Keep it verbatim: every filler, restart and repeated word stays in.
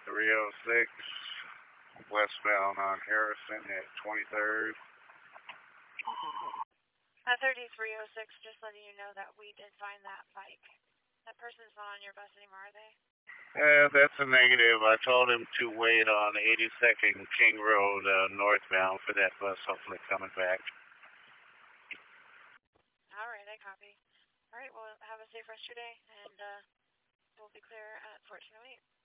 three oh six, westbound on Harrison at twenty-third. At thirty-three oh six, just letting you know that we did find that bike. That person's not on your bus anymore, are they? Yeah, that's a negative. I told him to wait on eighty-second King Road uh, northbound for that bus, hopefully coming back. All right, I copy. All right, well, have a safe rest of your day, and uh, we'll be clear at fourteen oh eight.